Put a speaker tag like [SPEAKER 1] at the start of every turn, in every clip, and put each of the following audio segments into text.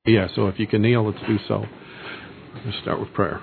[SPEAKER 1] Yeah, so if you can kneel, let's do so. Let's start with prayer.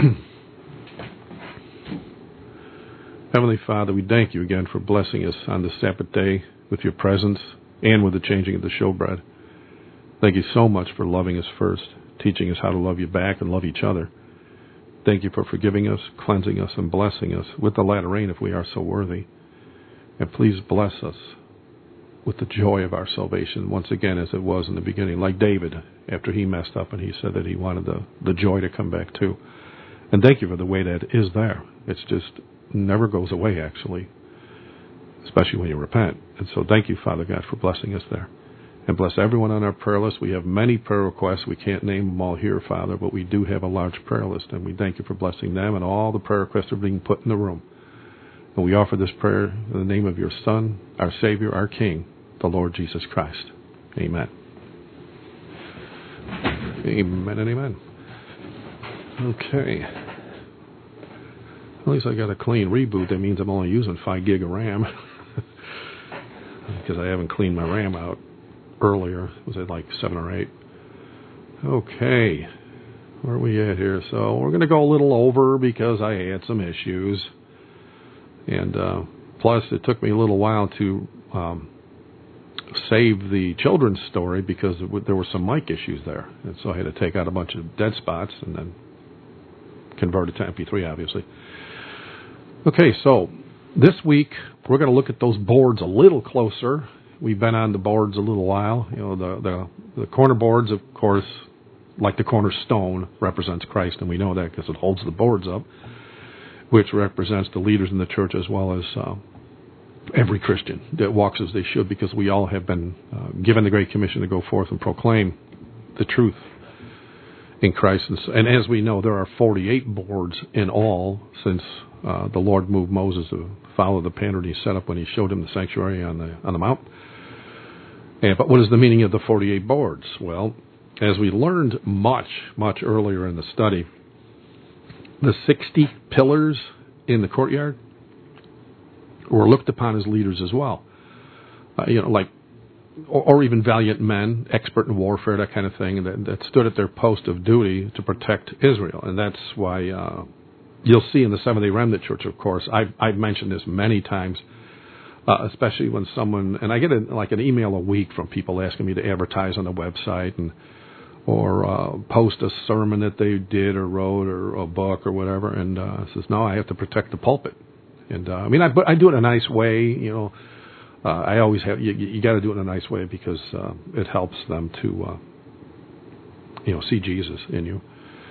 [SPEAKER 1] Heavenly Father, we thank you again for blessing us on this Sabbath day with your presence and with the changing of the showbread. Thank you so much for loving us first, teaching us how to love you back and love each other. Thank you for forgiving us, cleansing us, and blessing us with the latter rain if we are so worthy. And please bless us with the joy of our salvation once again as it was in the beginning, like David after he messed up and he said that he wanted the joy to come back too. And thank you for the way that is there. It's just never goes away, actually, especially when you repent. And so thank you, Father God, for blessing us there. And bless everyone on our prayer list. We have many prayer requests. We can't name them all here, Father, but we do have a large prayer list, and we thank you for blessing them and all the prayer requests are being put in the room. And we offer this prayer in the name of your Son, our Savior, our King, the Lord Jesus Christ. Amen. Amen and amen. Okay. At least I got a clean reboot. That means I'm only using 5 gig of RAM because I haven't cleaned my RAM out earlier. Was it like 7 or 8? Okay. Where are we at here? So we're going to go a little over because I had some issues. And plus, it took me a little while to save the children's story because there were some mic issues there. And so I had to take out a bunch of dead spots and then convert it to MP3, obviously. Okay, so this week we're going to look at those boards a little closer. We've been on the boards a little while. You know, the corner boards, of course, like the cornerstone, represents Christ, and we know that because it holds the boards up, which represents the leaders in the church as well as every Christian that walks as they should, because we all have been given the Great Commission to go forth and proclaim the truth in Christ. And as we know, there are 48 boards in all since the Lord moved Moses to follow the pattern he set up when he showed him the sanctuary on the mount. But what is the meaning of the 48 boards? Well, as we learned much earlier in the study, the 60 pillars in the courtyard were looked upon as leaders as well. Or even valiant men, expert in warfare, that kind of thing, that stood at their post of duty to protect Israel. And that's why you'll see in the Seventh-day Remnant Church, of course, I've mentioned this many times, especially when someone, and I get an email a week from people asking me to advertise on the website or post a sermon that they did or wrote or a book or whatever, and says, no, I have to protect the pulpit. And I do it in a nice way, you know. I always have, you got to do it in a nice way because it helps them to, see Jesus in you.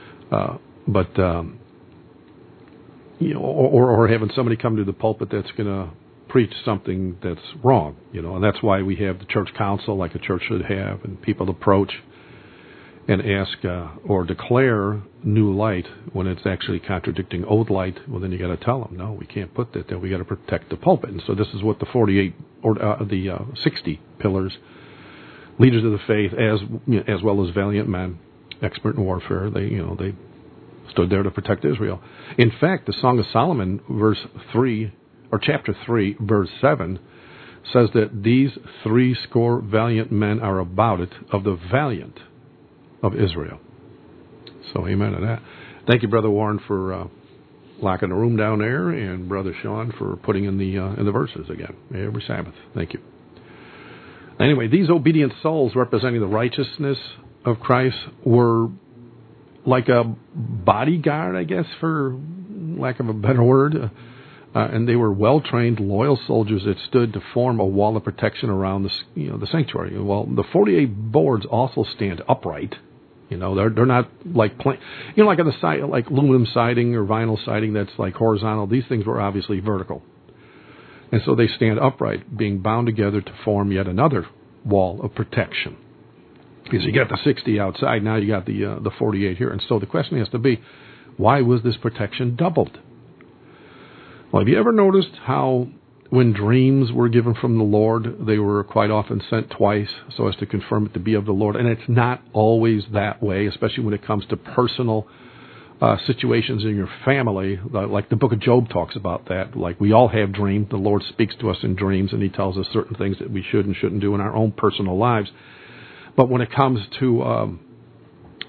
[SPEAKER 1] Or having somebody come to the pulpit that's going to preach something that's wrong, and that's why we have the church council like a church should have, and people approach and ask or declare new light when it's actually contradicting old light. Well, then you got to tell them, no, we can't put that there. We got to protect the pulpit. And so this is what the 48 or the 60 pillars, leaders of the faith, as well as valiant men, expert in warfare. They stood there to protect Israel. In fact, the Song of Solomon, chapter 3, verse 7, says that these 80 valiant men are about it of the valiant of Israel. So amen to that. Thank you, Brother Warren, for locking the room down there, and Brother Sean for putting in the verses again every Sabbath. Thank you. Anyway, these obedient souls representing the righteousness of Christ were like a bodyguard, I guess, for lack of a better word, and they were well-trained, loyal soldiers that stood to form a wall of protection around the sanctuary. Well, the 48 boards also stand upright. They're not like like on the side, like aluminum siding or vinyl siding that's like horizontal. These things were obviously vertical, and so they stand upright, being bound together to form yet another wall of protection. Because you got the 60 outside, now you got the 48 here, and so the question has to be, why was this protection doubled? Well, have you ever noticed how when dreams were given from the Lord, they were quite often sent twice so as to confirm it to be of the Lord? And it's not always that way, especially when it comes to personal situations in your family. Like the book of Job talks about that. Like we all have dreams. The Lord speaks to us in dreams, and he tells us certain things that we should and shouldn't do in our own personal lives. But when it comes to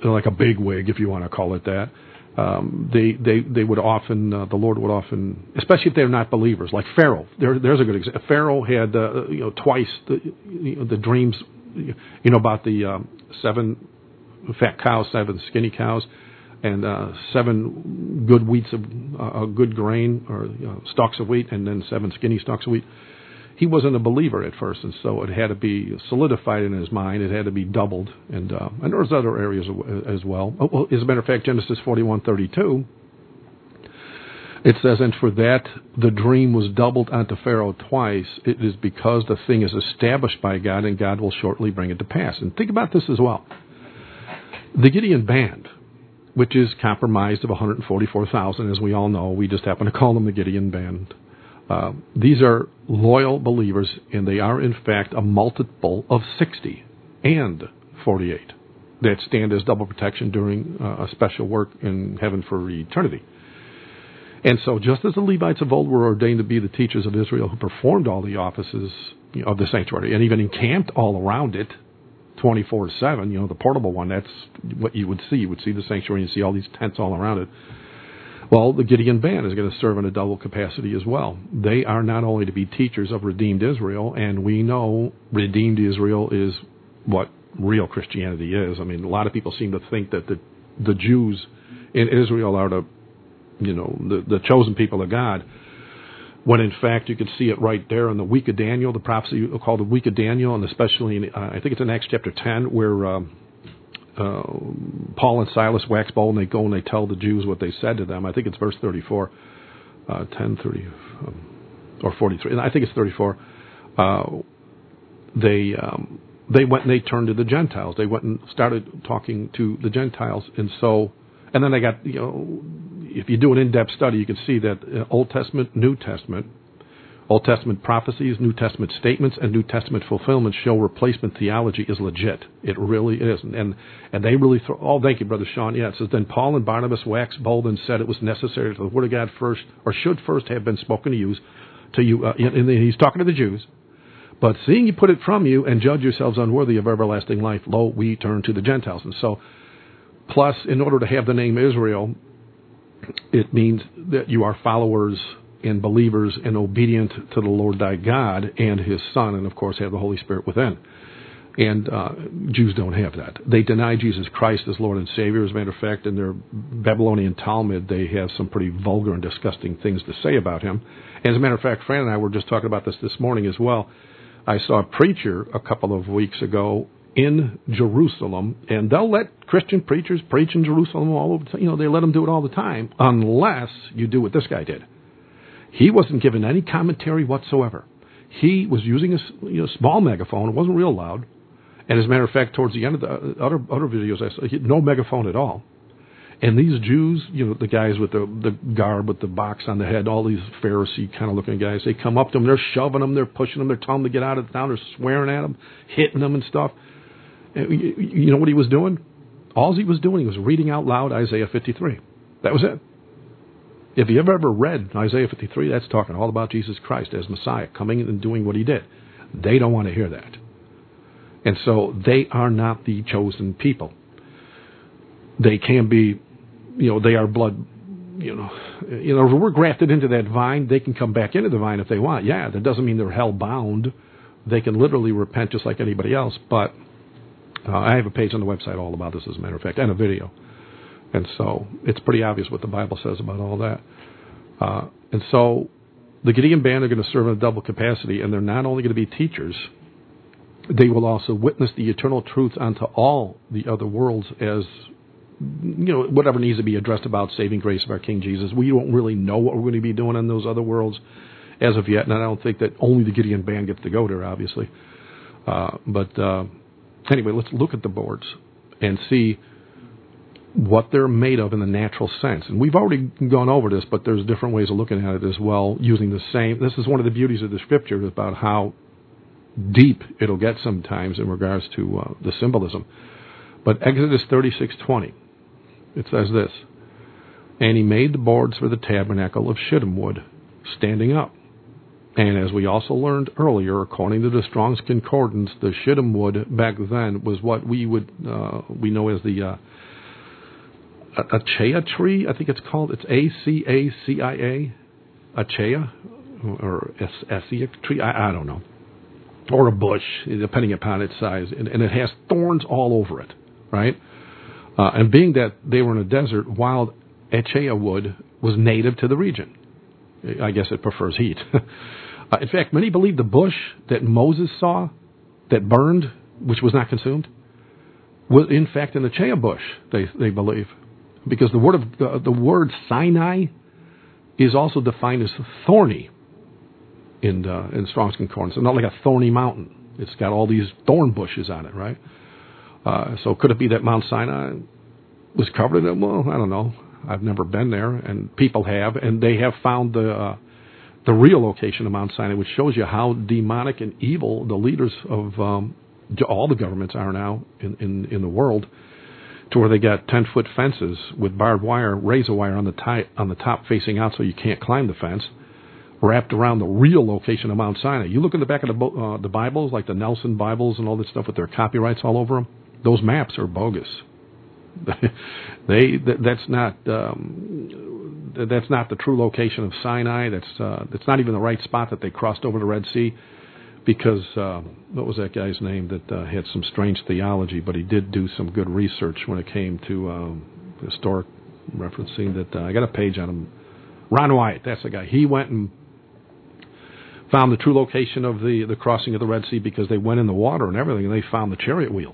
[SPEAKER 1] like a big wig, if you want to call it that. They would often, the Lord would often, especially if they're not believers, like Pharaoh. There's a good example. Pharaoh had, twice the dreams, about the 7 fat cows, 7 skinny cows, and 7 good wheats of good grain, or stalks of wheat, and then 7 skinny stalks of wheat. He wasn't a believer at first, and so it had to be solidified in his mind. It had to be doubled, and there was other areas as well. Well, as a matter of fact, Genesis 41:32, it says, "And for that the dream was doubled unto Pharaoh twice. It is because the thing is established by God, and God will shortly bring it to pass." And think about this as well. The Gideon band, which is comprised of 144,000, as we all know, we just happen to call them the Gideon band. These are loyal believers, and they are, in fact, a multiple of 60 and 48 that stand as double protection during a special work in heaven for eternity. And so just as the Levites of old were ordained to be the teachers of Israel, who performed all the offices of the sanctuary and even encamped all around it 24/7, the portable one, that's what you would see. You would see the sanctuary and see all these tents all around it. Well, the Gideon band is going to serve in a double capacity as well. They are not only to be teachers of redeemed Israel, and we know redeemed Israel is what real Christianity is. I mean, a lot of people seem to think that the Jews in Israel are the chosen people of God, when in fact you can see it right there in the week of Daniel, the prophecy called the week of Daniel, and especially in, I think it's in Acts chapter 10, where Paul and Silas wax bold, and they go and they tell the Jews what they said to them. I think it's verse 34, 10:30 or 43. And I think it's 34. They went and they turned to the Gentiles. They went and started talking to the Gentiles, and then they got, if you do an in-depth study, you can see that Old Testament, New Testament, Old Testament prophecies, New Testament statements, and New Testament fulfillments show replacement theology is legit. It really is. And they really thank you, Brother Sean. Yeah, it says, "Then Paul and Barnabas waxed bold and said it was necessary to the word of God first, or should first have been spoken to you." And he's talking to the Jews. "But seeing you put it from you and judge yourselves unworthy of everlasting life, lo, we turn to the Gentiles." And so, plus, in order to have the name Israel, it means that you are followers and believers and obedient to the Lord thy God and his Son, and of course have the Holy Spirit within. And Jews don't have that. They deny Jesus Christ as Lord and Savior. As a matter of fact, in their Babylonian Talmud, they have some pretty vulgar and disgusting things to say about him. As a matter of fact, Fran and I were just talking about this morning as well. I saw a preacher a couple of weeks ago in Jerusalem, and they'll let Christian preachers preach in Jerusalem all over. They let them do it all the time, unless you do what this guy did. He wasn't given any commentary whatsoever. He was using a small megaphone. It wasn't real loud. And as a matter of fact, towards the end of the other videos I saw, he had no megaphone at all. And these Jews, the guys with the garb with the box on the head, all these Pharisee kind of looking guys, they come up to him, they're shoving them, they're pushing them, they're telling them to get out of the town, they're swearing at them, hitting them and stuff. And you know what he was doing? All he was doing was reading out loud Isaiah 53. That was it. If you ever read Isaiah 53, that's talking all about Jesus Christ as Messiah, coming and doing what he did. They don't want to hear that. And so they are not the chosen people. They can be, they are blood, if we're grafted into that vine, they can come back into the vine if they want. Yeah, that doesn't mean they're hell-bound. They can literally repent just like anybody else. But I have a page on the website all about this, as a matter of fact, and a video. And so it's pretty obvious what the Bible says about all that. And so the Gideon band are going to serve in a double capacity, and they're not only going to be teachers, they will also witness the eternal truth unto all the other worlds as, whatever needs to be addressed about saving grace of our King Jesus. We don't really know what we're going to be doing in those other worlds as of yet, and I don't think that only the Gideon band gets to go there, obviously. But anyway, let's look at the boards and see what they're made of in the natural sense. And we've already gone over this, but there's different ways of looking at it as well, using the same. This is one of the beauties of the Scripture, about how deep it'll get sometimes in regards to the symbolism. But Exodus 36:20, it says this, "And he made the boards for the tabernacle of shittim wood, standing up. And as we also learned earlier, according to the Strong's Concordance, the shittim wood back then was what we know as the acacia tree, I think it's called. It's Acacia, acacia, or acacia tree. I don't know, or a bush, depending upon its size, and it has thorns all over it, right? And being that they were in a desert, wild acacia wood was native to the region. I guess it prefers heat. In fact, many believe the bush that Moses saw that burned, which was not consumed, was in fact an acacia bush. They believe, because the word Sinai is also defined as thorny in Strong's Concordance. It's not like a thorny mountain. It's got all these thorn bushes on it, right? So could it be that Mount Sinai was covered in it? Well, I don't know. I've never been there, and people have, and they have found the real location of Mount Sinai, which shows you how demonic and evil the leaders of all the governments are now in the world, to where they got 10-foot fences with barbed wire, razor wire on the top facing out so you can't climb the fence, wrapped around the real location of Mount Sinai. You look in the back of the Bibles, like the Nelson Bibles and all this stuff with their copyrights all over them, those maps are bogus. That's not the true location of Sinai. That's not even the right spot that they crossed over the Red Sea, because what was that guy's name that had some strange theology, but he did do some good research when it came to historic referencing. That I got a page on him. Ron Wyatt, that's the guy. He went and found the true location of the crossing of the Red Sea, because they went in the water and everything, and they found the chariot wheels.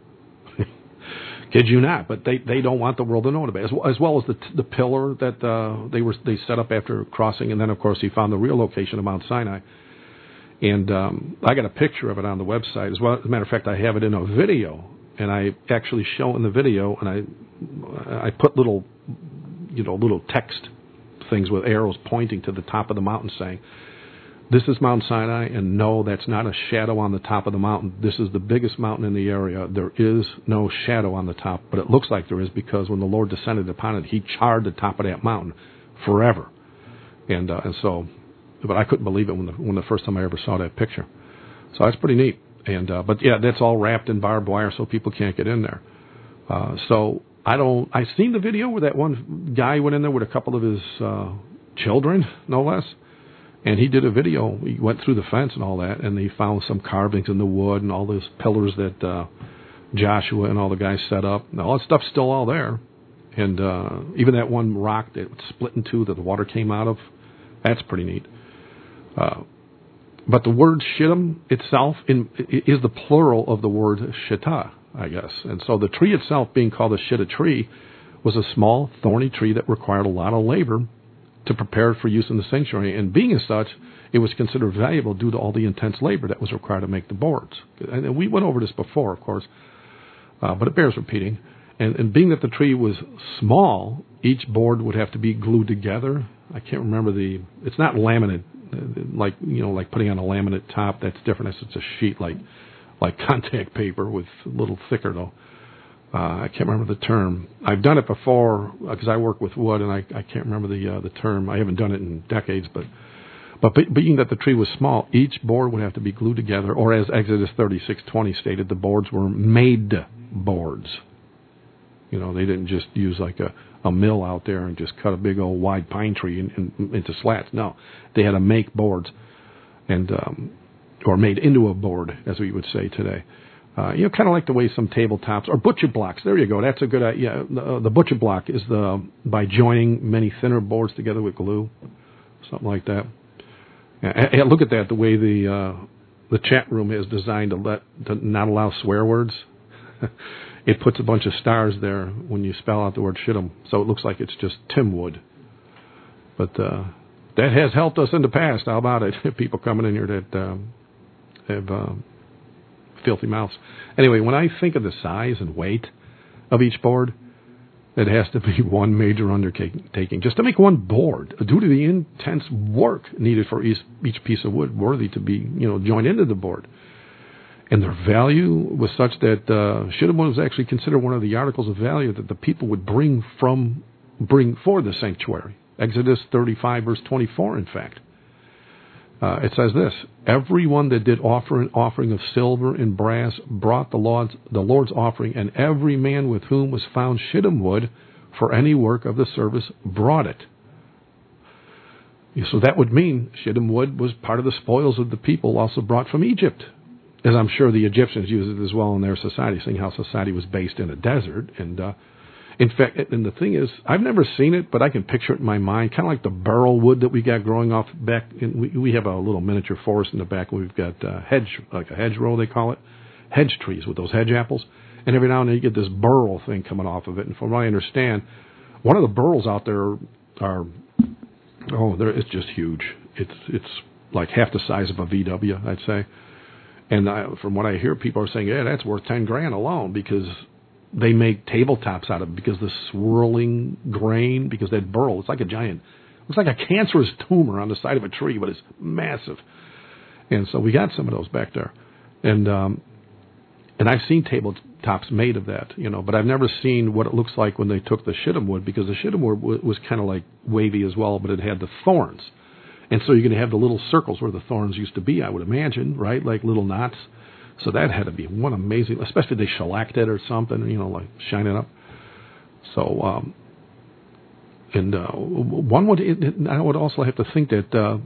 [SPEAKER 1] Kid you not, but they don't want the world to know about it, as well as the pillar that they set up after crossing, and then of course he found the real location of Mount Sinai, and I got a picture of it on the website as well. As a matter of fact, I have it in a video, and I actually show in the video, and I put little text things with arrows pointing to the top of the mountain, saying, "This is Mount Sinai, and no, that's not a shadow on the top of the mountain. This is the biggest mountain in the area. There is no shadow on the top, but it looks like there is, because when the Lord descended upon it, He charred the top of that mountain forever." And so, but I couldn't believe it when the first time I ever saw that picture. So that's pretty neat. And but yeah, that's all wrapped in barbed wire, so people can't get in there. So I've seen the video where that one guy went in there with a couple of his children, no less. And he did a video. He went through the fence and all that, and he found some carvings in the wood and all those pillars that Joshua and all the guys set up. And all that stuff's still all there. And even that one rock that split in two that the water came out of, that's pretty neat. But the word shittim itself is the plural of the word shittah, I guess. And so the tree itself, being called a shittah tree, was a small, thorny tree that required a lot of labor to prepare it for use in the sanctuary. And being as such, it was considered valuable due to all the intense labor that was required to make the boards. And we went over this before, of course, but it bears repeating. And being that the tree was small, each board would have to be glued together. I can't remember it's not laminate, like putting on a laminate top. That's different. It's a sheet like contact paper, with a little thicker though. I can't remember the term. I've done it before because I work with wood, and I can't remember the term. I haven't done it in decades, but being that the tree was small, each board would have to be glued together, or as Exodus 36:20 stated, the boards were made boards. They didn't just use like a mill out there and just cut a big old wide pine tree into slats. No, they had to make boards, and or made into a board, as we would say today. Kind of like the way some tabletops or butcher blocks. There you go. That's a good idea. The butcher block is by joining many thinner boards together with glue, something like that. And look at that. The way the chat room is designed to not allow swear words. It puts a bunch of stars there when you spell out the word shittim, so it looks like it's just Tim Wood. But that has helped us in the past. How about it? People coming in here that have filthy mouths. Anyway, when I think of the size and weight of each board, it has to be one major undertaking just to make one board, due to the intense work needed for each piece of wood worthy to be joined into the board. And their value was such that shittim was actually considered one of the articles of value that the people would bring for the sanctuary. Exodus 35 verse 24, in fact. It says this: everyone that did offer an offering of silver and brass brought the Lord's offering, and every man with whom was found shittim wood for any work of the service brought it. So that would mean shittim wood was part of the spoils of the people also brought from Egypt, as I'm sure the Egyptians used it as well in their society, seeing how society was based in a desert. And in fact, and the thing is, I've never seen it, but I can picture it in my mind, kind of like the burl wood that we got growing off back. We have a little miniature forest in the back, and we've got like a hedgerow, they call it, hedge trees with those hedge apples. And every now and then you get this burl thing coming off of it. And from what I understand, one of the burls out there it's just huge. It's like half the size of a VW, I'd say. And from what I hear, people are saying, yeah, that's worth $10,000 alone because they make tabletops out of it because the swirling grain, because that burl, it's like a giant, looks like a cancerous tumor on the side of a tree, but it's massive. And so we got some of those back there. And I've seen tabletops made of that, but I've never seen what it looks like when they took the shittim wood, because the shittim wood was kind of like wavy as well, but it had the thorns. And so you're going to have the little circles where the thorns used to be, I would imagine, right? Like little knots. So that had to be one amazing, especially they shellacked it or something, like shine it up. So, I would also have to think that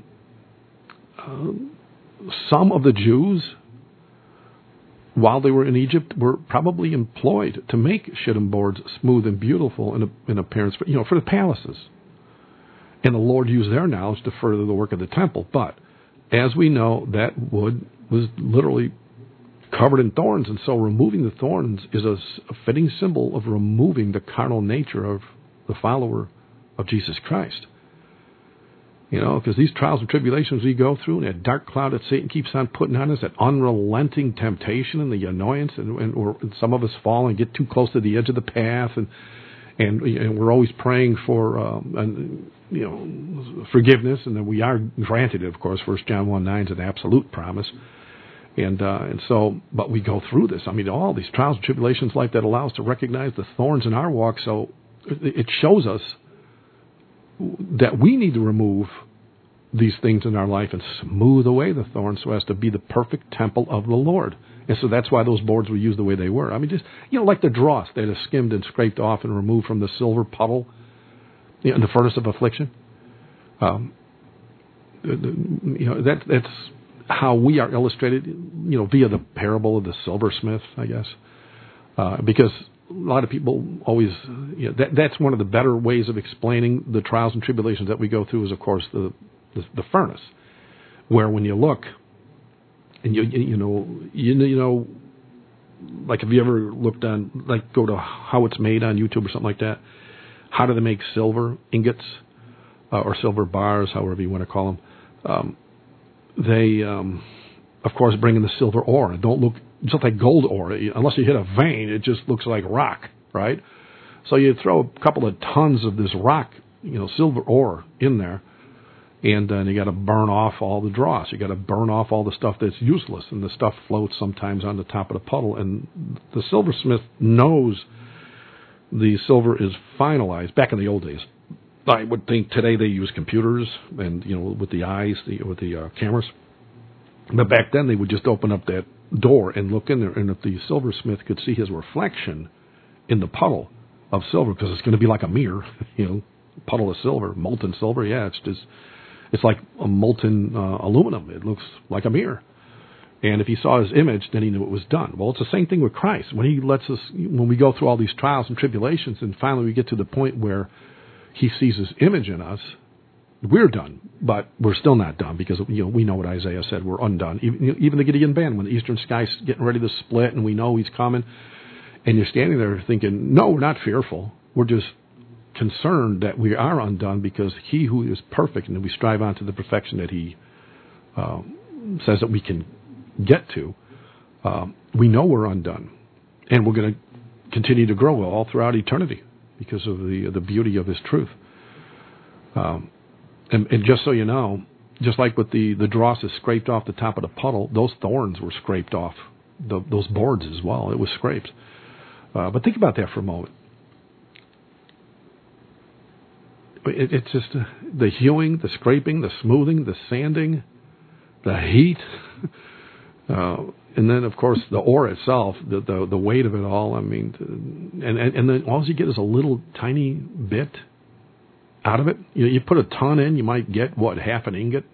[SPEAKER 1] some of the Jews, while they were in Egypt, were probably employed to make shittim boards smooth and beautiful in appearance, for the palaces. And the Lord used their knowledge to further the work of the temple. But as we know, that wood was literally covered in thorns, and so removing the thorns is a fitting symbol of removing the carnal nature of the follower of Jesus Christ. Because these trials and tribulations we go through, and that dark cloud that Satan keeps on putting on us, that unrelenting temptation and the annoyance, and some of us fall and get too close to the edge of the path, and we're always praying for forgiveness, and then we are granted it, of course. 1 John 1:9 is an absolute promise. And so, but we go through this. I mean, all these trials and tribulations like that allow us to recognize the thorns in our walk. So it shows us that we need to remove these things in our life and smooth away the thorns so as to be the perfect temple of the Lord. And so that's why those boards were used the way they were. I mean, just, like the dross that is skimmed and scraped off and removed from the silver puddle in the furnace of affliction. That's how we are illustrated, via the parable of the silversmith, I guess. Because a lot of people always, that's one of the better ways of explaining the trials and tribulations that we go through is, of course, the furnace, where when you look, and like if you ever looked on, like go to how it's made on YouTube or something like that, how do they make silver ingots or silver bars, however you want to call them? They, of course, bring in the silver ore. It don't look just like gold ore. Unless you hit a vein, it just looks like rock, right? So you throw a couple of tons of this rock, silver ore in there, and then you got to burn off all the dross. You got to burn off all the stuff that's useless, and the stuff floats sometimes on the top of the puddle. And the silversmith knows the silver is finalized. Back in the old days, I would think today they use computers and, with the eyes, with the cameras. But back then they would just open up that door and look in there, and if the silversmith could see his reflection in the puddle of silver, because it's going to be like a mirror, puddle of silver, molten silver, it's like a molten aluminum. It looks like a mirror. And if he saw his image, then he knew it was done. Well, it's the same thing with Christ. When we go through all these trials and tribulations, and finally we get to the point where he sees his image in us, we're done. But we're still not done, because we know what Isaiah said, we're undone. Even the Gideon band, when the eastern sky's getting ready to split and we know he's coming, and you're standing there thinking, no, we're not fearful. We're just concerned that we are undone, because he who is perfect, and we strive on to the perfection that he says that we can get to, we know we're undone. And we're going to continue to grow all throughout eternity because of the beauty of his truth. And just so you know, just like with the dross is scraped off the top of the puddle, those thorns were scraped off those boards as well. It was scraped. But think about that for a moment. It's just the hewing, the scraping, the smoothing, the sanding, the heat. And then, of course, the ore itself, the weight of it all. I mean, and then all you get is a little tiny bit out of it. You put a ton in, you might get half an ingot.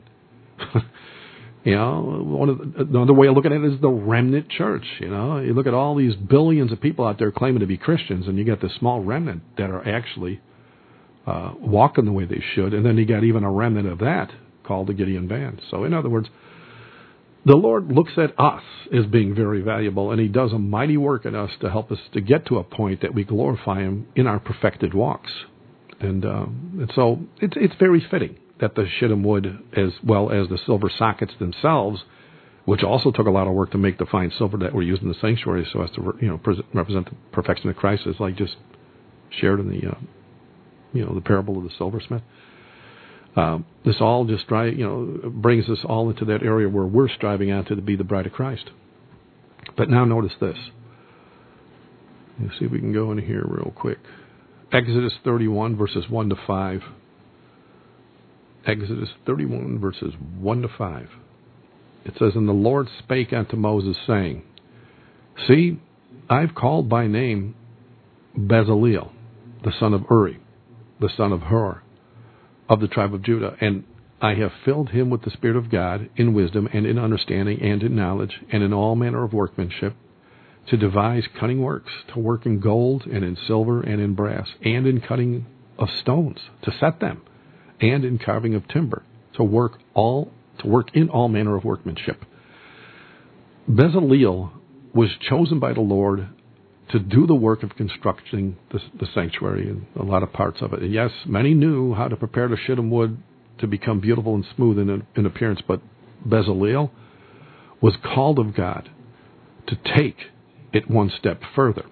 [SPEAKER 1] Another way of looking at it is the remnant church. You look at all these billions of people out there claiming to be Christians, and you got this small remnant that are actually walking the way they should, and then you got even a remnant of that called the Gideon Band. So, in other words, the Lord looks at us as being very valuable, and He does a mighty work in us to help us to get to a point that we glorify Him in our perfected walks. And so it's very fitting that the shittim wood, as well as the silver sockets themselves, which also took a lot of work to make the fine silver that were used in the sanctuary so as to represent the perfection of Christ, as like just shared in the parable of the silversmith. This all just brings us all into that area where we're striving out to be the bride of Christ. But now notice this. Let's see if we can go in here real quick. Exodus 31, verses 1 to 5. Exodus 31, verses 1 to 5. It says, And the Lord spake unto Moses, saying, See, I've called by name Bezaleel, the son of Uri, the son of Hur, of the tribe of Judah, and I have filled him with the Spirit of God, in wisdom, and in understanding, and in knowledge, and in all manner of workmanship, to devise cunning works, to work in gold, and in silver, and in brass, and in cutting of stones, to set them, and in carving of timber, to work in all manner of workmanship. Bezaleel was chosen by the Lord to do the work of constructing the sanctuary and a lot of parts of it. And yes, many knew how to prepare the shittim wood to become beautiful and smooth in appearance, but Bezaleel was called of God to take it one step further.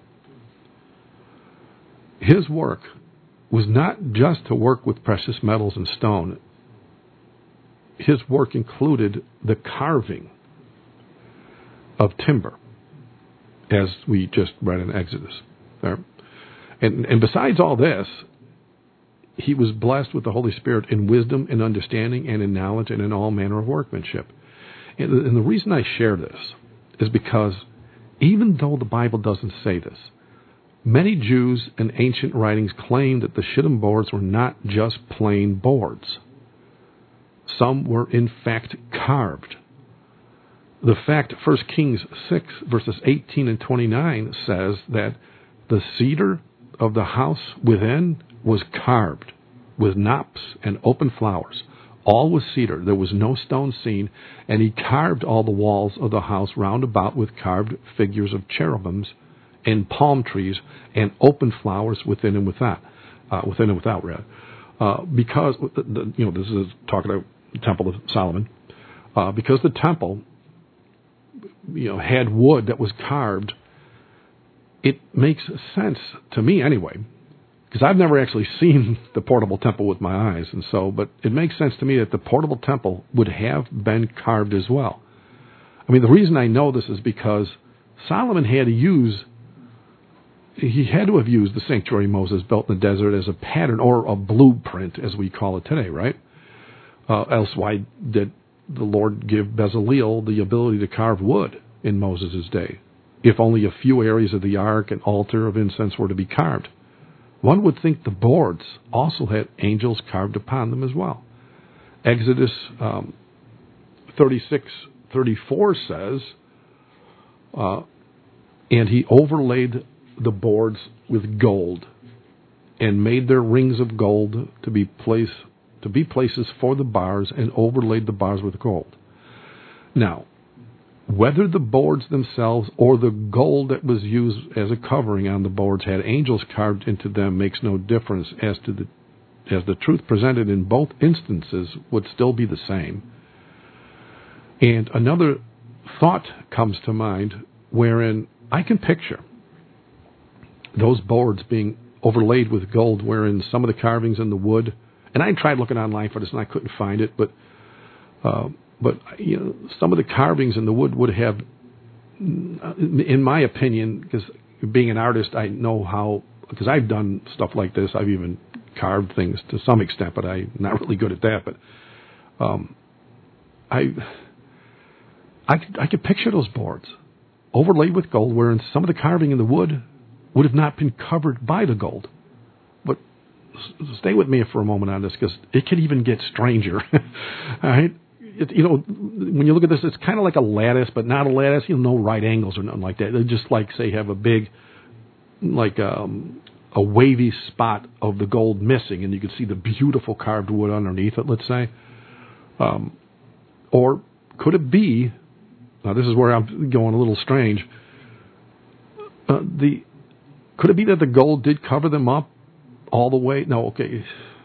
[SPEAKER 1] His work was not just to work with precious metals and stone. His work included the carving of timber, as we just read in Exodus. And besides all this, he was blessed with the Holy Spirit in wisdom, in understanding, and in knowledge, and in all manner of workmanship. And the reason I share this is because even though the Bible doesn't say this, many Jews in ancient writings claim that the shittim boards were not just plain boards. Some were in fact carved. The fact 1 Kings 6, verses 18 and 29 says that the cedar of the house within was carved with knops and open flowers. All was cedar. There was no stone seen, and he carved all the walls of the house round about with carved figures of cherubims and palm trees and open flowers within and without. Because this is talking about the Temple of Solomon. Because the temple had wood that was carved, it makes sense to me anyway, because I've never actually seen the portable temple with my eyes, but it makes sense to me that the portable temple would have been carved as well. I mean, the reason I know this is because Solomon had to have used the sanctuary Moses built in the desert as a pattern or a blueprint, as we call it today, right? Else why did the Lord give Bezaleel the ability to carve wood in Moses' day, if only a few areas of the ark and altar of incense were to be carved? One would think the boards also had angels carved upon them as well. Exodus 36:34 says, And he overlaid the boards with gold, and made their rings of gold to be places for the bars, and overlaid the bars with gold. Now, whether the boards themselves or the gold that was used as a covering on the boards had angels carved into them makes no difference, as the truth presented in both instances would still be the same. And another thought comes to mind wherein I can picture those boards being overlaid with gold, wherein some of the carvings in the wood, and I tried looking online for this and I couldn't find it, but some of the carvings in the wood would have, in my opinion, because being an artist, I know how, because I've done stuff like this. I've even carved things to some extent, but I'm not really good at that. But I could picture those boards overlaid with gold, wherein some of the carving in the wood would have not been covered by the gold. But stay with me for a moment on this, because it could even get stranger. All right? When you look at this, it's kind of like a lattice, but not a lattice. No right angles or nothing like that. They just say have a big, a wavy spot of the gold missing, and you can see the beautiful carved wood underneath it, let's say. Or could it be, now this is where I'm going a little strange, could it be that the gold did cover them up all the way? No, okay.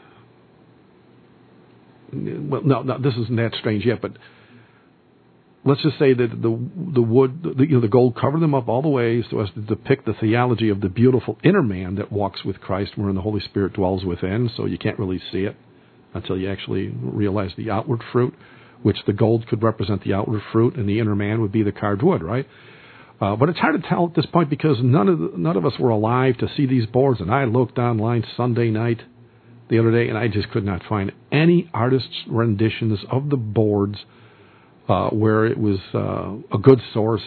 [SPEAKER 1] Well, no, this isn't that strange yet, but let's just say that the wood, the gold covered them up all the way so as to depict the theology of the beautiful inner man that walks with Christ, wherein the Holy Spirit dwells within, so you can't really see it until you actually realize the outward fruit, which the gold could represent the outward fruit, and the inner man would be the carved wood, right? But it's hard to tell at this point because none of us were alive to see these boards, and I looked online Sunday night the other day, and I just could not find any artist's renditions of the boards where it was a good source,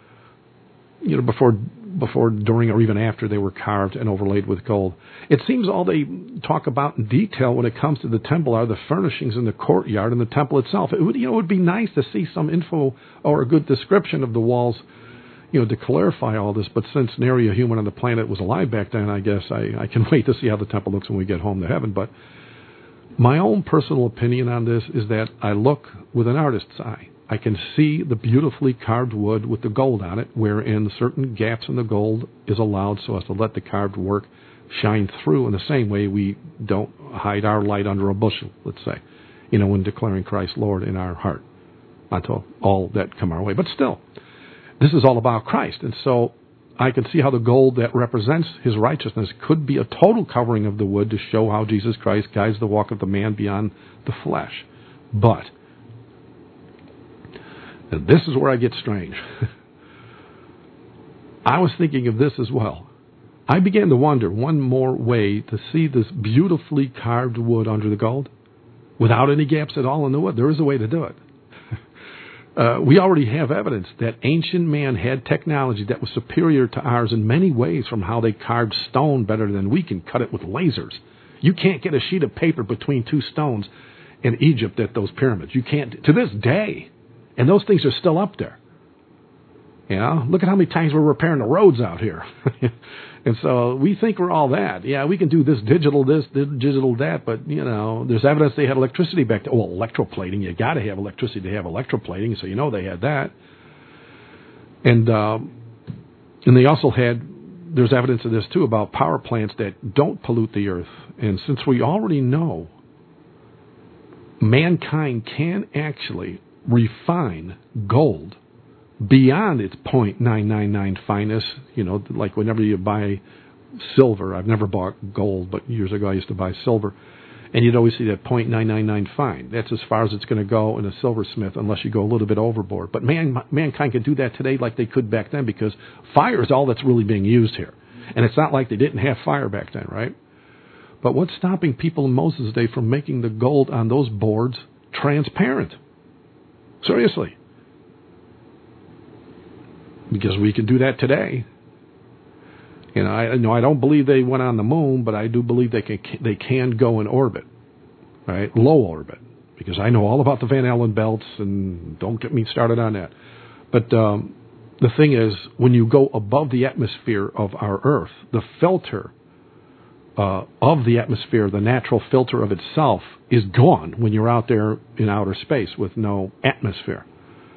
[SPEAKER 1] before, during, or even after they were carved and overlaid with gold. It seems all they talk about in detail when it comes to the temple are the furnishings in the courtyard and the temple itself. It would be nice to see some info or a good description of the walls, to clarify all this. But since nary a human on the planet was alive back then, I guess I can wait to see how the temple looks when we get home to heaven. But my own personal opinion on this is that I look with an artist's eye. I can see the beautifully carved wood with the gold on it, wherein certain gaps in the gold is allowed so as to let the carved work shine through in the same way we don't hide our light under a bushel, let's say, when declaring Christ Lord in our heart, until all that come our way. But still, this is all about Christ, and so I can see how the gold that represents his righteousness could be a total covering of the wood to show how Jesus Christ guides the walk of the man beyond the flesh. But and this is where I get strange. I was thinking of this as well. I began to wonder one more way to see this beautifully carved wood under the gold without any gaps at all in the wood. There is a way to do it. We already have evidence that ancient man had technology that was superior to ours in many ways, from how they carved stone better than we can cut it with lasers. You can't get a sheet of paper between two stones in Egypt at those pyramids. You can't, to this day. And those things are still up there. Look at how many times we're repairing the roads out here. And so we think we're all that. Yeah, we can do this, digital that, but, there's evidence they had electricity back then. Well, electroplating, you got to have electricity to have electroplating, so they had that. And they also there's evidence of this too, about power plants that don't pollute the earth. And since we already know mankind can actually refine gold beyond its .999 fineness, like whenever you buy silver. I've never bought gold, but years ago I used to buy silver, and you'd always see that .999 fine. That's as far as it's going to go in a silversmith, unless you go a little bit overboard. But mankind can do that today like they could back then, because fire is all that's really being used here. And it's not like they didn't have fire back then, right? But what's stopping people in Moses' day from making the gold on those boards transparent? Seriously. Because we can do that today. I don't believe they went on the moon, but I do believe they can go in orbit, right? Low orbit. Because I know all about the Van Allen belts, and don't get me started on that. But the thing is, when you go above the atmosphere of our Earth, the filter of the atmosphere, the natural filter of itself, is gone when you're out there in outer space with no atmosphere.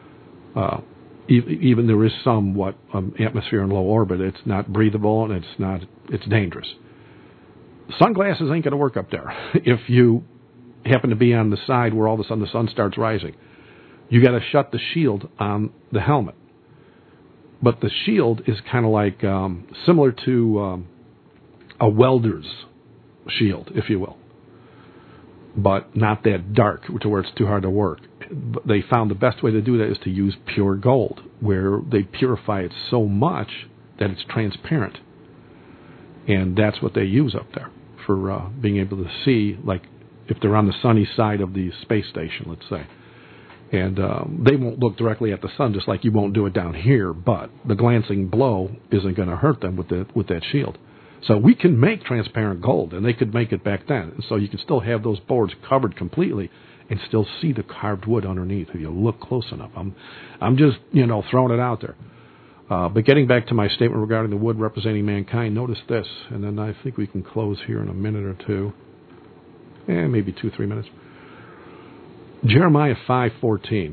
[SPEAKER 1] Even there is somewhat atmosphere in low orbit. It's not breathable, and it's dangerous. Sunglasses ain't going to work up there if you happen to be on the side where all of a sudden the sun starts rising. You got to shut the shield on the helmet. But the shield is kind of like similar to a welder's shield, if you will, but not that dark to where it's too hard to work. They found the best way to do that is to use pure gold, where they purify it so much that it's transparent. And that's what they use up there for being able to see, like if they're on the sunny side of the space station, let's say. And they won't look directly at the sun, just like you won't do it down here. But the glancing blow isn't going to hurt them with that shield. So we can make transparent gold, and they could make it back then. And so you can still have those boards covered completely and still see the carved wood underneath if you look close enough. I'm just, throwing it out there. But getting back to my statement regarding the wood representing mankind, notice this, and then I think we can close here in a minute or two. Maybe 2-3 minutes. Jeremiah 5:14.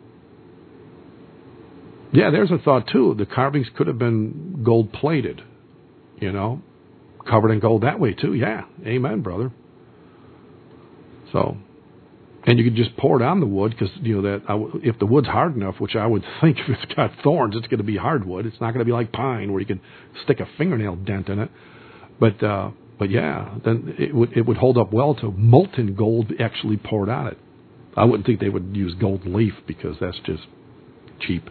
[SPEAKER 1] Yeah, there's a thought, too. The carvings could have been gold-plated, covered in gold that way, too. Yeah, amen, brother. So, and you could just pour it on the wood because, if the wood's hard enough, which I would think if it's got thorns, it's going to be hardwood. It's not going to be like pine where you can stick a fingernail dent in it. But yeah, then it would hold up well to molten gold actually poured on it. I wouldn't think they would use gold leaf because that's just cheap.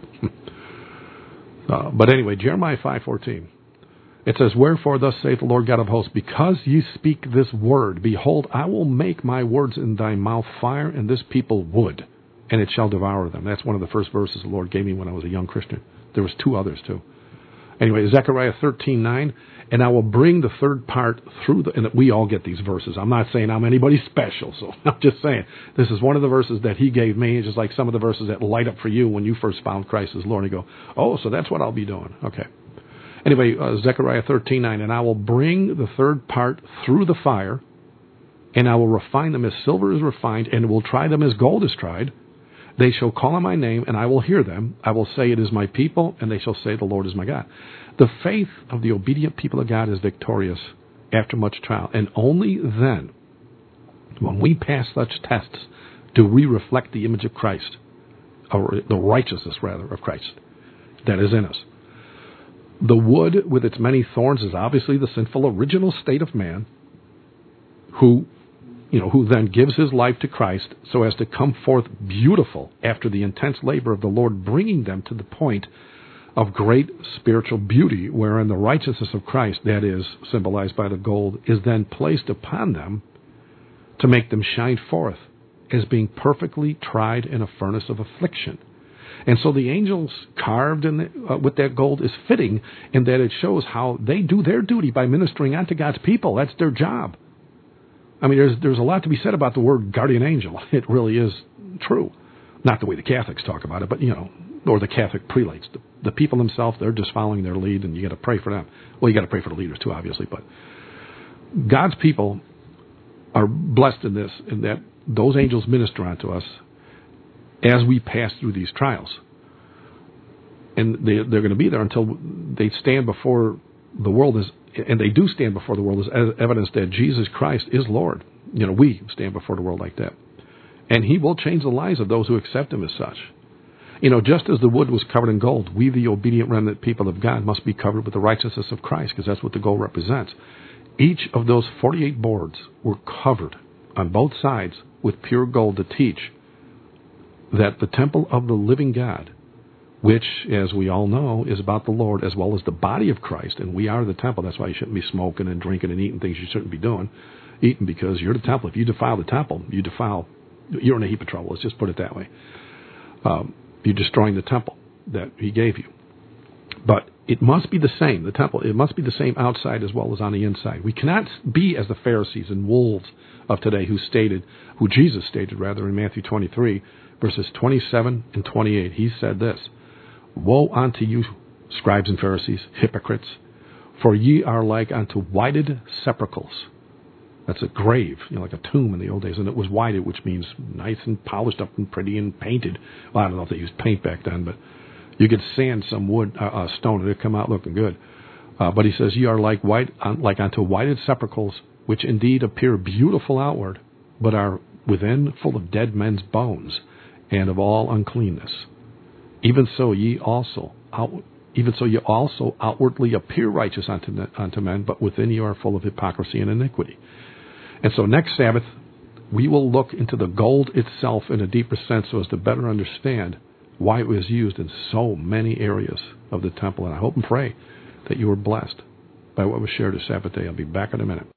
[SPEAKER 1] But anyway, Jeremiah 5:14. It says, "Wherefore thus saith the Lord God of hosts, because ye speak this word, behold, I will make my words in thy mouth fire, and this people wood, and it shall devour them." That's one of the first verses the Lord gave me when I was a young Christian. There was 2 others too. Anyway, Zechariah 13:9, "And I will bring the third part through and we all get these verses. I'm not saying I'm anybody special, so I'm just saying this is one of the verses that he gave me, just like some of the verses that light up for you when you first found Christ as Lord. And you go, oh, so that's what I'll be doing. Okay. Anyway, Zechariah 13:9, "And I will bring the third part through the fire, and I will refine them as silver is refined, and will try them as gold is tried. They shall call on my name, and I will hear them. I will say, it is my people, and they shall say, the Lord is my God." The faith of the obedient people of God is victorious after much trial. And only then, when we pass such tests, do we reflect the image of Christ, or the righteousness, rather, of Christ that is in us. The wood with its many thorns is obviously the sinful original state of man, who then gives his life to Christ so as to come forth beautiful after the intense labor of the Lord, bringing them to the point of great spiritual beauty, wherein the righteousness of Christ, that is, symbolized by the gold, is then placed upon them to make them shine forth as being perfectly tried in a furnace of affliction. And so the angels carved with that gold is fitting in that it shows how they do their duty by ministering unto God's people. That's their job. I mean, there's a lot to be said about the word guardian angel. It really is true. Not the way the Catholics talk about it, but, or the Catholic prelates. The people themselves, they're just following their lead, and you got to pray for them. Well, you got to pray for the leaders too, obviously, but God's people are blessed in this, in that those angels minister unto us as we pass through these trials. And they're going to be there until they stand before the world, and they do stand before the world as evidence that Jesus Christ is Lord. We stand before the world like that. And he will change the lives of those who accept him as such. Just as the wood was covered in gold, we, the obedient remnant people of God, must be covered with the righteousness of Christ, because that's what the gold represents. Each of those 48 boards were covered on both sides with pure gold to teach that the temple of the living God, which, as we all know, is about the Lord as well as the body of Christ, and we are the temple. That's why you shouldn't be smoking and drinking and eating things you shouldn't be doing. Eating because you're the temple. If you defile the temple, you're in a heap of trouble. Let's just put it that way. You're destroying the temple that he gave you. But it must be the same, the temple. It must be the same outside as well as on the inside. We cannot be as the Pharisees and wolves of today who Jesus stated in Matthew 23, verses 27 and 28. He said this, "Woe unto you, scribes and Pharisees, hypocrites, for ye are like unto whited sepulchres." That's a grave, like a tomb in the old days. And it was whited, which means nice and polished up and pretty and painted. Well, I don't know if they used paint back then, but you could sand some wood, stone, and it'd come out looking good. But he says, "Ye are like unto whited sepulchres, which indeed appear beautiful outward, but are within full of dead men's bones, and of all uncleanness. Even so ye also outwardly appear righteous unto men, but within you are full of hypocrisy and iniquity." And so next Sabbath, we will look into the gold itself in a deeper sense so as to better understand why it was used in so many areas of the temple. And I hope and pray that you were blessed by what was shared this Sabbath day. I'll be back in a minute.